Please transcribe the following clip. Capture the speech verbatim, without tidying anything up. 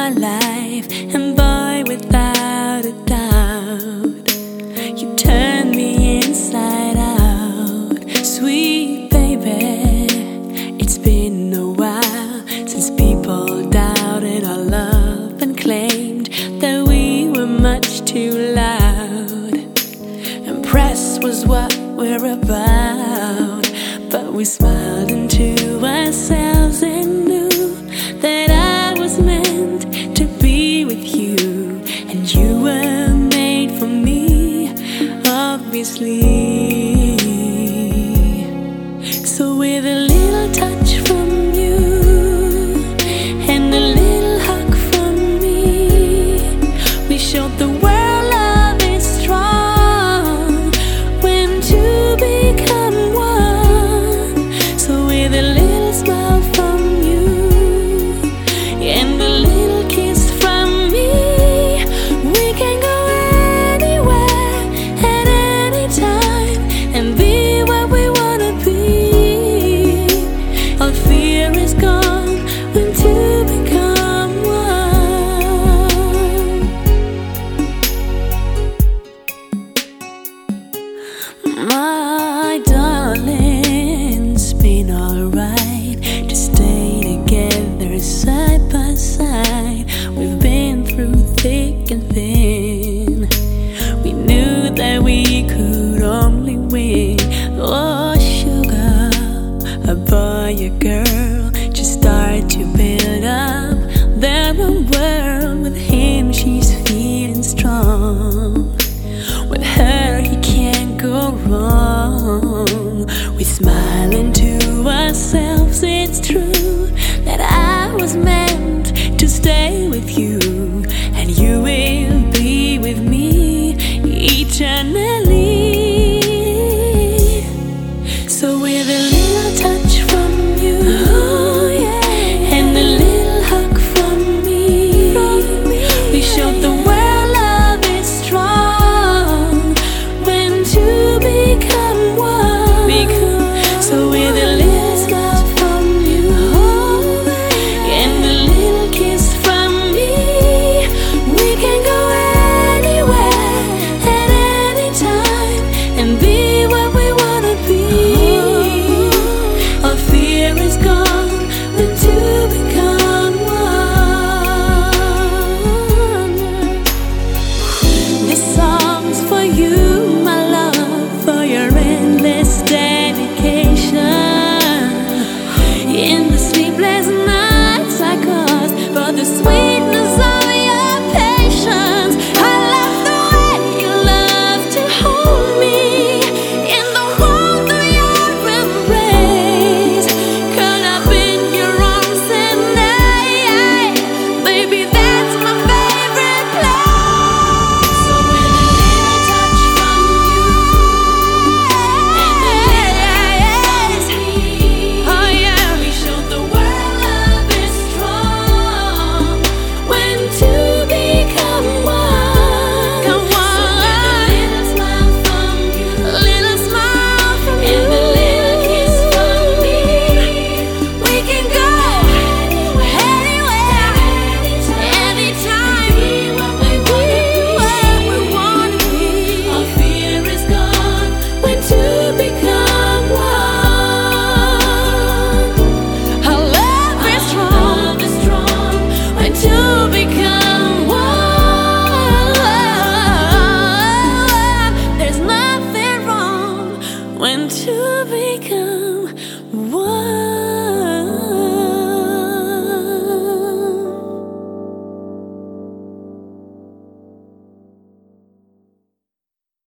my life, and boy, without a doubt, you turned me inside out. Sweet baby, it's been a while since people doubted our love and claimed that we were much too loud. Impressed was what we're about, but we smiled into ourselves and knew that I was meant to be with you, and you were made for me, obviously. So with a little touch from you and a little hug from me, we showed the world love is strong when two become one. So with a little smile from you and a little kiss from me, we can go anywhere at any time and be what we wanna be. All fear is gone when two become one. My darling, it's been alright to stay together side by side. We've been through thick and thin. We knew that we could only win. Oh sugar, a boy, a girl, just start to build up their own world. With him she's feeling strong, with her he can't go wrong. We smile into ourselves, it's true that I was meant to stay with you, and you will be with me eternally. So with a little touch from you, oh, yeah, and a little hug from me, from me, we showed the world love is strong when two become one. Become. So with a little smile from you, oh, and a little kiss from me, we can go anywhere at any time and be what we wanna be. All fear is gone when two become one. This song's for you, my love, for your endless dedication. In the sleepless nights I caused, for the sweetness of your patience. I love the way you love to hold me, in the warmth of your embrace. Curled up in your arms at night, baby, that's my favorite place. So with a little touch from you and a little kiss from me, oh yeah, we showed the world love is strong when two become one. Come on. So with a little smile from you, a little smile from you, and a little kiss from me, we can go anywhere, anytime, be what we wanna be. All fear is gone when two become one. Our love is strong when two become one. There's nothing wrong when two become